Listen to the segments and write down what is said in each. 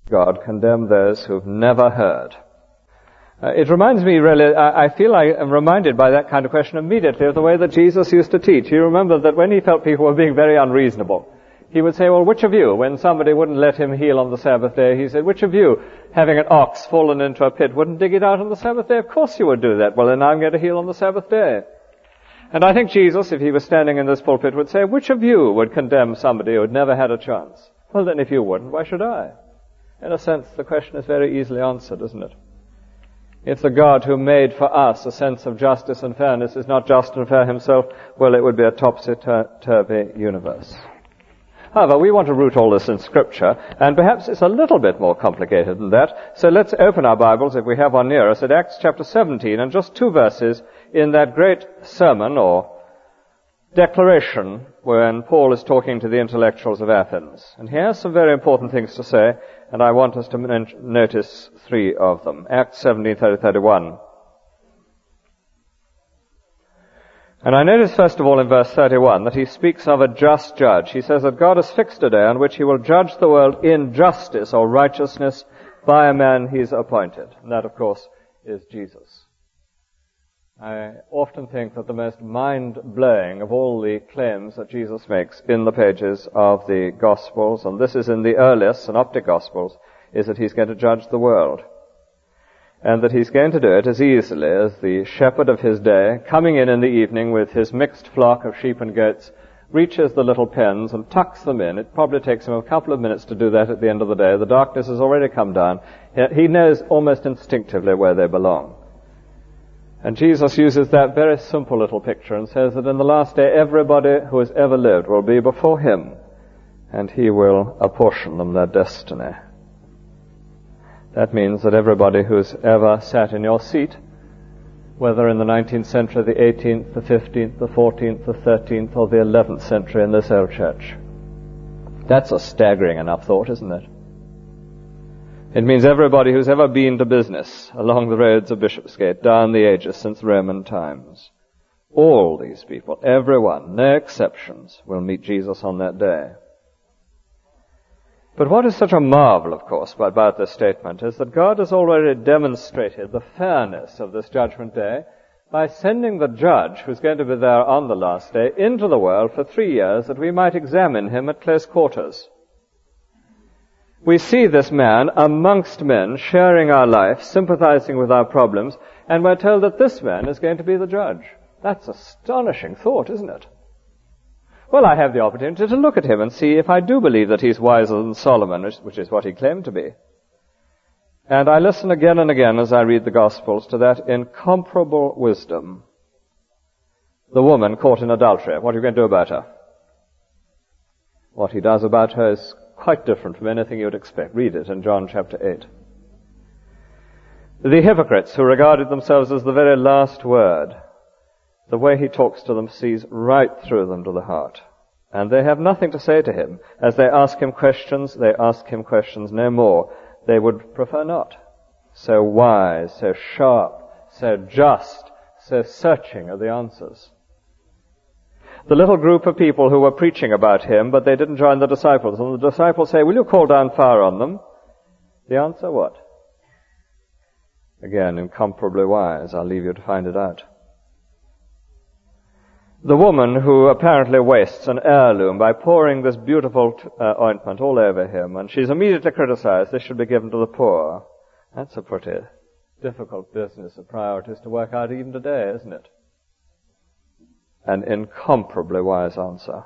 God condemn those who've never heard. It reminds me really, I feel I am reminded by that kind of question immediately of the way that Jesus used to teach. You remember that when he felt people were being very unreasonable, he would say, well, which of you, when somebody wouldn't let him heal on the Sabbath day, he said, which of you, having an ox fallen into a pit, wouldn't dig it out on the Sabbath day? Of course you would do that. Well, then I'm going to heal on the Sabbath day. And I think Jesus, if he was standing in this pulpit, would say, which of you would condemn somebody who had never had a chance? Well, then if you wouldn't, why should I? In a sense, the question is very easily answered, isn't it? If the God who made for us a sense of justice and fairness is not just and fair himself, well, it would be a topsy-turvy universe. However, we want to root all this in Scripture, and perhaps it's a little bit more complicated than that. So let's open our Bibles, if we have one near us, at Acts chapter 17, and just 2 verses in that great sermon or declaration when Paul is talking to the intellectuals of Athens. And he has some very important things to say, and I want us to notice 3 of them. Acts 17:30-31. And I notice first of all in verse 31 that he speaks of a just judge. He says that God has fixed a day on which he will judge the world in justice or righteousness by a man he's appointed. And that, of course, is Jesus. I often think that the most mind-blowing of all the claims that Jesus makes in the pages of the Gospels, and this is in the earliest Synoptic Gospels, is that he's going to judge the world. And that he's going to do it as easily as the shepherd of his day, coming in the evening with his mixed flock of sheep and goats, reaches the little pens and tucks them in. It probably takes him a couple of minutes to do that at the end of the day. The darkness has already come down. He knows almost instinctively where they belong. And Jesus uses that very simple little picture and says that in the last day everybody who has ever lived will be before him, and he will apportion them their destiny. That means that everybody who's ever sat in your seat, whether in the 19th century, the 18th, the 15th, the 14th, the 13th, or the 11th century in this old church. That's a staggering enough thought, isn't it? It means everybody who's ever been to business along the roads of Bishopsgate, down the ages since Roman times. All these people, everyone, no exceptions, will meet Jesus on that day. But what is such a marvel, of course, about this statement is that God has already demonstrated the fairness of this judgment day by sending the judge, who's going to be there on the last day, into the world for 3 years that we might examine him at close quarters. We see this man amongst men, sharing our life, sympathizing with our problems, and we're told that this man is going to be the judge. That's astonishing thought, isn't it? Well, I have the opportunity to look at him and see if I do believe that he's wiser than Solomon, which is what he claimed to be. And I listen again and again as I read the Gospels to that incomparable wisdom. The woman caught in adultery, what are you going to do about her? What he does about her is quite different from anything you would expect. Read it in John chapter 8. The hypocrites who regarded themselves as the very last word, the way he talks to them sees right through them to the heart. And they have nothing to say to him. As they ask him questions no more. They would prefer not. So wise, so sharp, so just, so searching are the answers. The little group of people who were preaching about him, but they didn't join the disciples. And the disciples say, will you call down fire on them? The answer, what? Again, incomparably wise. I'll leave you to find it out. The woman who apparently wastes an heirloom by pouring this beautiful ointment all over him, and she's immediately criticized, this should be given to the poor. That's a pretty difficult business of priorities to work out even today, isn't it? An incomparably wise answer.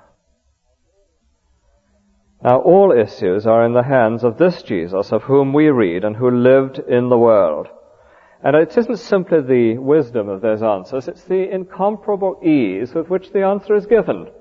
Now, all issues are in the hands of this Jesus of whom we read and who lived in the world. And it isn't simply the wisdom of those answers, it's the incomparable ease with which the answer is given.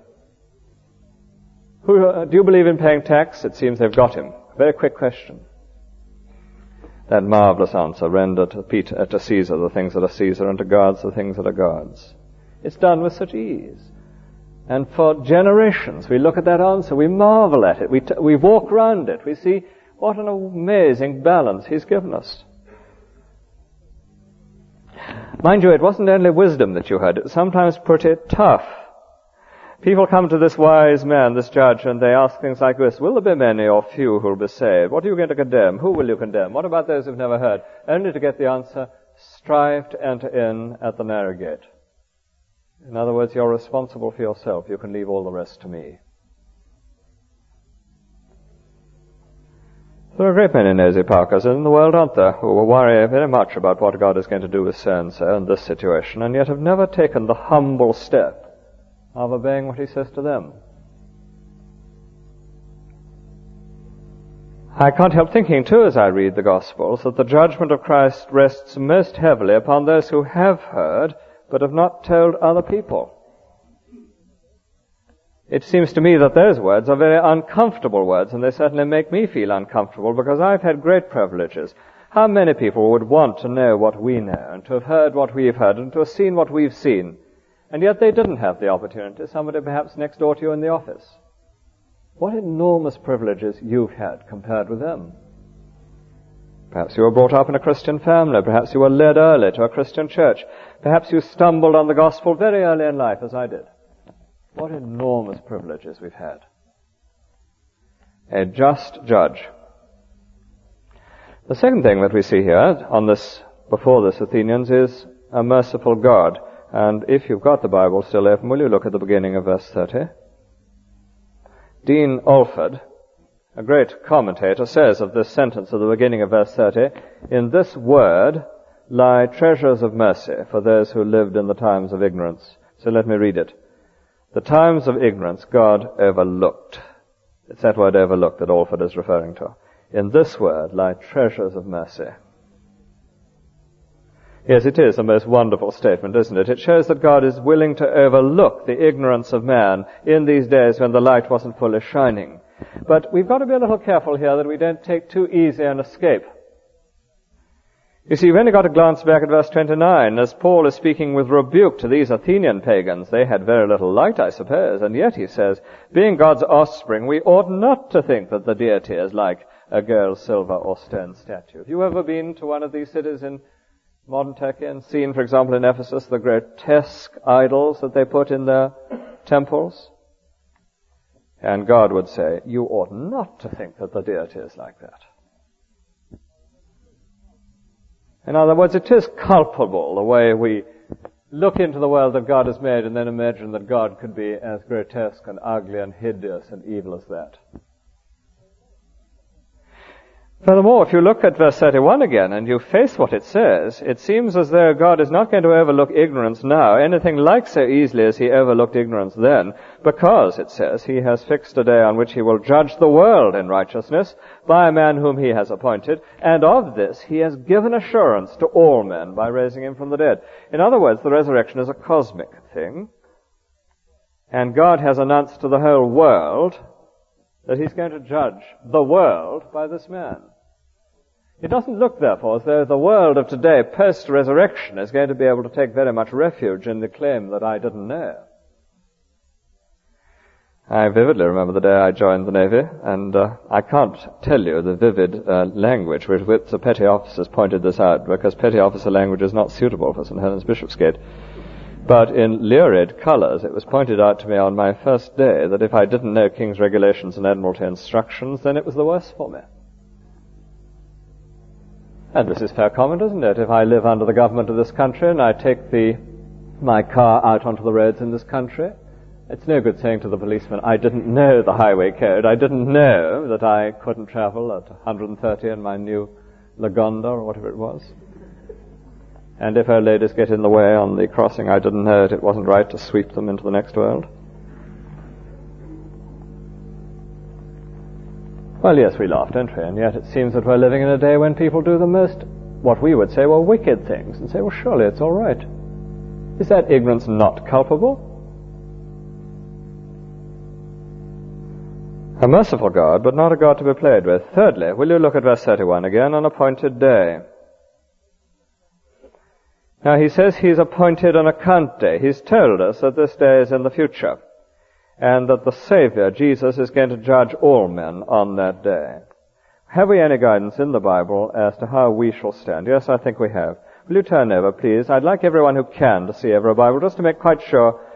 Do you believe in paying tax? It seems they've got him. Very quick question. That marvelous answer, render to Caesar the things that are Caesar, and to gods the things that are gods. It's done with such ease. And for generations we look at that answer, we marvel at it, we walk round it, we see what an amazing balance he's given us. Mind you, it wasn't only wisdom that you heard, it was sometimes pretty tough. People come to this wise man, this judge, and they ask things like this: will there be many or few who will be saved? What are you going to condemn? Who will you condemn? What about those who've never heard? Only to get the answer: strive to enter in at the narrow gate. In other words, you're responsible for yourself. You can leave all the rest to me. There are a great many nosy Parkers in the world, aren't there, who will worry very much about what God is going to do with so-and-so in this situation, and yet have never taken the humble step of obeying what he says to them. I can't help thinking, too, as I read the Gospels, that the judgment of Christ rests most heavily upon those who have heard, but have not told other people. It seems to me that those words are very uncomfortable words, and they certainly make me feel uncomfortable, because I've had great privileges. How many people would want to know what we know, and to have heard what we've heard, and to have seen what we've seen, and yet they didn't have the opportunity, somebody perhaps next door to you in the office? What enormous privileges you've had compared with them. Perhaps you were brought up in a Christian family, perhaps you were led early to a Christian church, perhaps you stumbled on the gospel very early in life, as I did. What enormous privileges we've had. A just judge. The second thing that we see here before this, Athenians, is a merciful God. And if you've got the Bible still open, will you look at the beginning of verse 30? Dean Alford, a great commentator, says of this sentence at the beginning of verse 30, "In this word lie treasures of mercy for those who lived in the times of ignorance." So let me read it. The times of ignorance God overlooked. It's that word overlooked that Alford is referring to. In this word lie treasures of mercy. Yes, it is a most wonderful statement, isn't it? It shows that God is willing to overlook the ignorance of man in these days when the light wasn't fully shining. But we've got to be a little careful here that we don't take too easy an escape. You see, you've only got to glance back at verse 29, as Paul is speaking with rebuke to these Athenian pagans. They had very little light, I suppose, and yet he says, being God's offspring, we ought not to think that the deity is like a girl's silver or stone statue. Have you ever been to one of these cities in modern Turkey and seen, for example, in Ephesus, the grotesque idols that they put in their temples? And God would say, you ought not to think that the deity is like that. In other words, it is culpable the way we look into the world that God has made and then imagine that God could be as grotesque and ugly and hideous and evil as that. Furthermore, if you look at verse 31 again and you face what it says, it seems as though God is not going to overlook ignorance now, anything like so easily as he overlooked ignorance then, because, it says, he has fixed a day on which he will judge the world in righteousness by a man whom he has appointed, and of this he has given assurance to all men by raising him from the dead. In other words, the resurrection is a cosmic thing, and God has announced to the whole world that he's going to judge the world by this man. It doesn't look, therefore, as though the world of today, post-resurrection, is going to be able to take very much refuge in the claim that I didn't know. I vividly remember the day I joined the Navy, and I can't tell you the vivid language with which the petty officers pointed this out, because petty officer language is not suitable for St. Helens Bishopsgate. But in lurid colours, it was pointed out to me on my first day that if I didn't know King's Regulations and Admiralty instructions, then it was the worse for me. And this is fair comment, isn't it? If I live under the government of this country and I take my car out onto the roads in this country, it's no good saying to the policeman, I didn't know the highway code. I didn't know that I couldn't travel at 130 in my new Lagonda or whatever it was. And if old ladies get in the way on the crossing, I didn't know it wasn't right to sweep them into the next world. Well, yes, we laugh, don't we? And yet it seems that we're living in a day when people do the most, what we would say, were wicked things, and say, well, surely it's all right. Is that ignorance not culpable? A merciful God, but not a God to be played with. Thirdly, will you look at verse 31 again, an appointed day. Now, he says he's appointed an account day. He's told us that this day is in the future, and that the Savior, Jesus, is going to judge all men on that day. Have we any guidance in the Bible as to how we shall stand? Yes, I think we have. Will you turn over, please? I'd like everyone who can to see over a Bible, just to make quite sure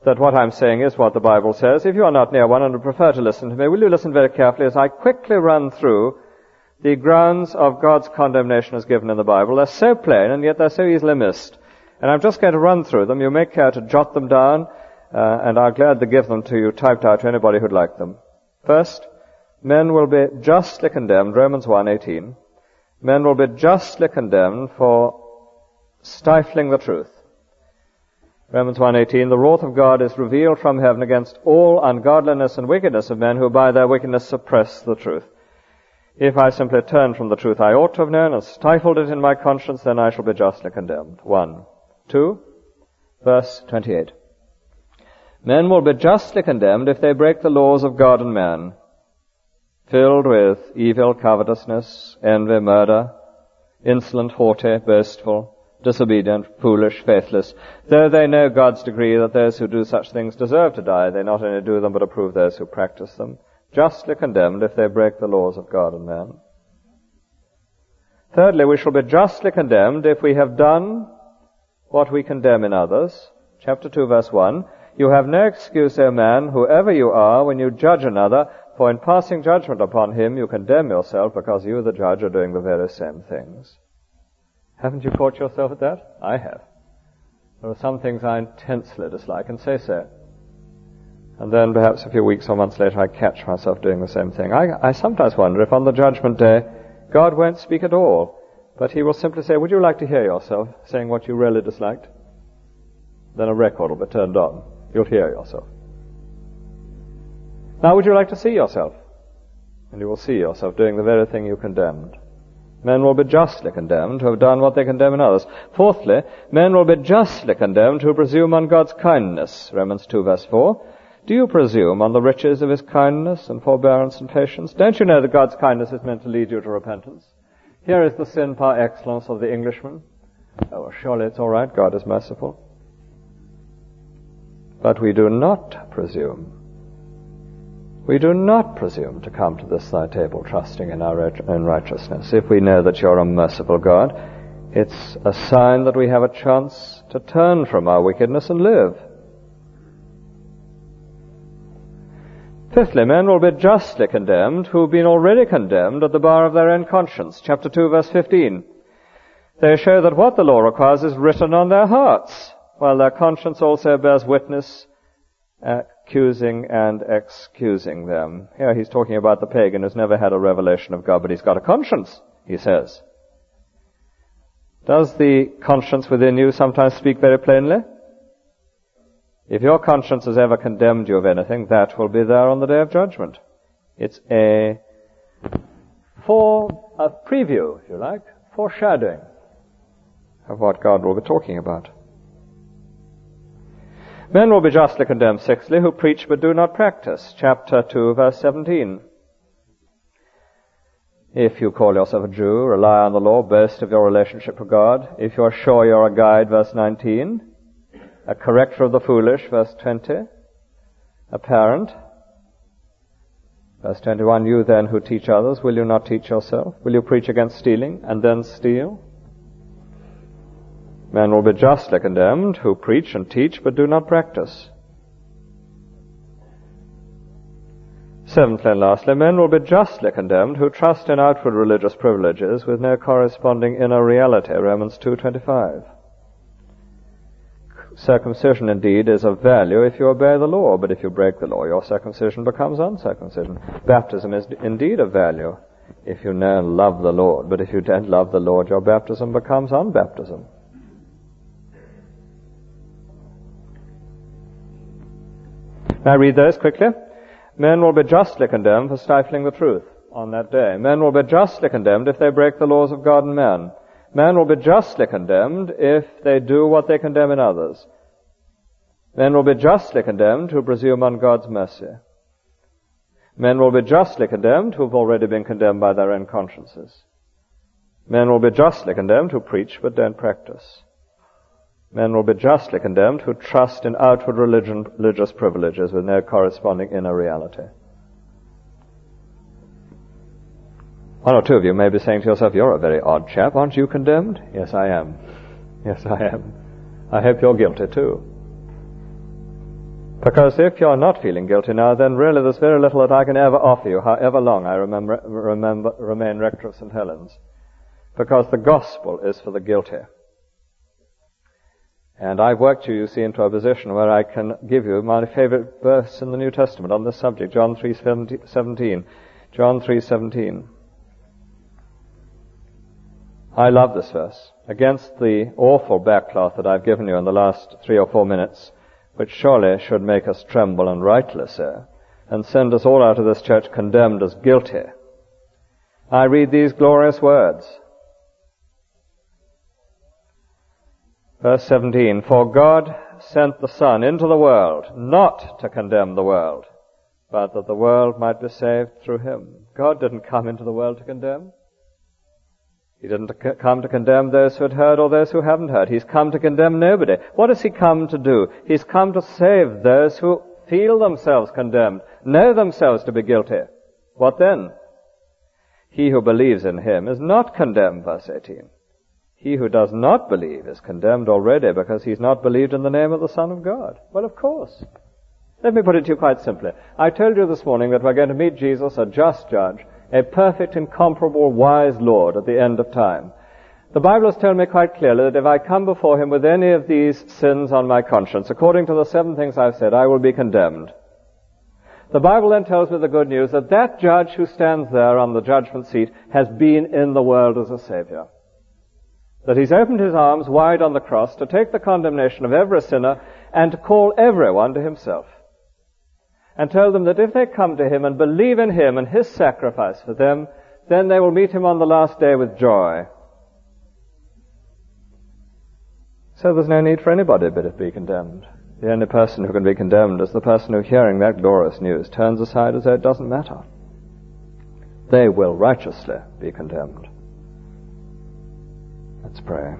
that what I'm saying is what the Bible says. If you are not near one and would prefer to listen to me, will you listen very carefully as I quickly run through the grounds of God's condemnation as given in the Bible. They're so plain, and yet they're so easily missed. And I'm just going to run through them. You may care to jot them down, and I'll gladly give them to you typed out to anybody who'd like them. First, men will be justly condemned, Romans 1:18. Men will be justly condemned for stifling the truth. Romans 1:18, the wrath of God is revealed from heaven against all ungodliness and wickedness of men who by their wickedness suppress the truth. If I simply turn from the truth I ought to have known and stifled it in my conscience, then I shall be justly condemned. 1. 2, verse 28. Men will be justly condemned if they break the laws of God and man, filled with evil, covetousness, envy, murder, insolent, haughty, boastful, disobedient, foolish, faithless. Though they know God's decree that those who do such things deserve to die, they not only do them but approve those who practice them. Justly condemned if they break the laws of God and man. Thirdly, we shall be justly condemned if we have done what we condemn in others. Chapter 2, verse 1. You have no excuse, O man, whoever you are, when you judge another, for in passing judgment upon him you condemn yourself, because you, the judge, are doing the very same things. Haven't you caught yourself at that? I have. There are some things I intensely dislike and say so. And then perhaps a few weeks or months later I catch myself doing the same thing. I sometimes wonder if on the judgment day God won't speak at all, but he will simply say, would you like to hear yourself saying what you really disliked? Then a record will be turned on. You'll hear yourself. Now would you like to see yourself? And you will see yourself doing the very thing you condemned. Men will be justly condemned who have done what they condemn in others. Fourthly, men will be justly condemned who presume on God's kindness. Romans 2, verse 4. Do you presume on the riches of his kindness and forbearance and patience? Don't you know that God's kindness is meant to lead you to repentance? Here is the sin par excellence of the Englishman. Oh, well, surely it's all right. God is merciful. But we do not presume. We do not presume to come to this thy table trusting in our own righteousness. If we know that you're a merciful God, it's a sign that we have a chance to turn from our wickedness and live. Fifthly, men will be justly condemned who have been already condemned at the bar of their own conscience. Chapter 2, verse 15. They show that what the law requires is written on their hearts, while their conscience also bears witness, accusing and excusing them. Here he's talking about the pagan who's never had a revelation of God, but he's got a conscience, he says. Does the conscience within you sometimes speak very plainly? If your conscience has ever condemned you of anything, that will be there on the day of judgment. It's a preview, if you like, foreshadowing of what God will be talking about. Men will be justly condemned, sixthly, who preach but do not practice. Chapter 2, verse 17. If you call yourself a Jew, rely on the law, boast of your relationship with God. If you are sure you're a guide, verse 19. A corrector of the foolish, verse 20. A parent. Verse 21, you then who teach others, will you not teach yourself? Will you preach against stealing and then steal? Men will be justly condemned who preach and teach but do not practice. Seventhly and lastly, men will be justly condemned who trust in outward religious privileges with no corresponding inner reality. Romans 2:25. Circumcision indeed is of value if you obey the law, but if you break the law, your circumcision becomes uncircumcision. Baptism is indeed of value if you know and love the Lord, but if you don't love the Lord, your baptism becomes unbaptism. Now read those quickly. Men will be justly condemned for stifling the truth on that day. Men will be justly condemned if they break the laws of God and man. Men will be justly condemned if they do what they condemn in others. Men will be justly condemned who presume on God's mercy. Men will be justly condemned who have already been condemned by their own consciences. Men will be justly condemned who preach but don't practice. Men will be justly condemned who trust in outward religious privileges with no corresponding inner reality. One or two of you may be saying to yourself, you're a very odd chap. Aren't you condemned? Yes, I am. Yes, I am. I hope you're guilty too. Because if you're not feeling guilty now, then really there's very little that I can ever offer you, however long I remain rector of St. Helens. Because the gospel is for the guilty. And I've worked you see, into a position where I can give you my favorite verse in the New Testament on this subject, John 3:17. John 3:17. I love this verse. Against the awful backcloth that I've given you in the last 3 or 4 minutes, which surely should make us tremble, and rightly so, and send us all out of this church condemned as guilty, I read these glorious words. Verse 17, for God sent the Son into the world, not to condemn the world, but that the world might be saved through him. God didn't come into the world to condemn. He didn't come to condemn those who had heard or those who haven't heard. He's come to condemn nobody. What has he come to do? He's come to save those who feel themselves condemned, know themselves to be guilty. What then? He who believes in him is not condemned, verse 18. He who does not believe is condemned already because he's not believed in the name of the Son of God. Well, of course. Let me put it to you quite simply. I told you this morning that we're going to meet Jesus, a just judge, a perfect, incomparable, wise Lord at the end of time. The Bible has told me quite clearly that if I come before him with any of these sins on my conscience, according to the 7 things I've said, I will be condemned. The Bible then tells me the good news that that judge who stands there on the judgment seat has been in the world as a Savior. That he's opened his arms wide on the cross to take the condemnation of every sinner and to call everyone to himself. And tell them that if they come to him and believe in him and his sacrifice for them, then they will meet him on the last day with joy. So there's no need for anybody but to be condemned. The only person who can be condemned is the person who, hearing that glorious news, turns aside as though it doesn't matter. They will righteously be condemned. Let's pray.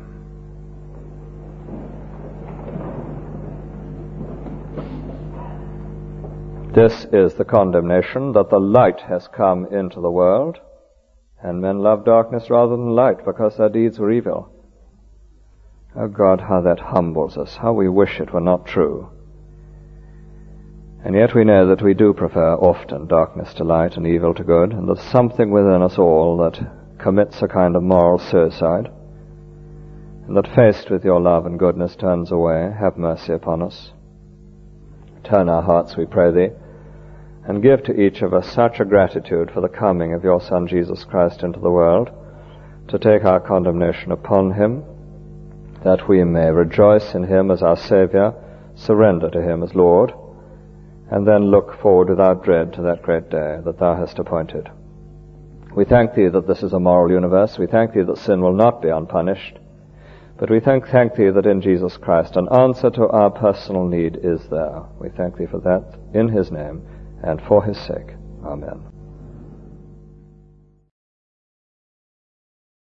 This is the condemnation, that the light has come into the world, and men love darkness rather than light, because their deeds were evil. Oh God, how that humbles us, how we wish it were not true. And yet we know that we do prefer often darkness to light and evil to good, and there's something within us all that commits a kind of moral suicide, and that faced with your love and goodness turns away. Have mercy upon us. Turn our hearts, we pray thee, and give to each of us such a gratitude for the coming of your Son Jesus Christ into the world, to take our condemnation upon him, that we may rejoice in him as our Saviour, surrender to him as Lord, and then look forward without dread to that great day that thou hast appointed. We thank thee that this is a moral universe. We thank thee that sin will not be unpunished. But we thank thee that in Jesus Christ an answer to our personal need is there. We thank thee for that in his name and for his sake. Amen.